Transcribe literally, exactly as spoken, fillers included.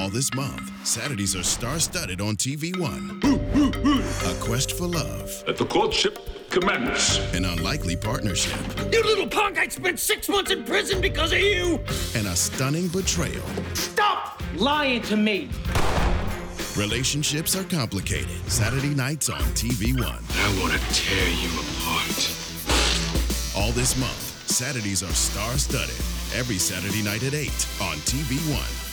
All this month, Saturdays are star-studded on T V One. A quest for love. Let the courtship commence. An unlikely partnership. You little punk, I'd spent six months in prison because of you! And a stunning betrayal. Stop lying to me! Relationships are complicated. Saturday nights on T V One. I want to tear you apart. All this month, Saturdays are star-studded. Every Saturday night at eight on T V One.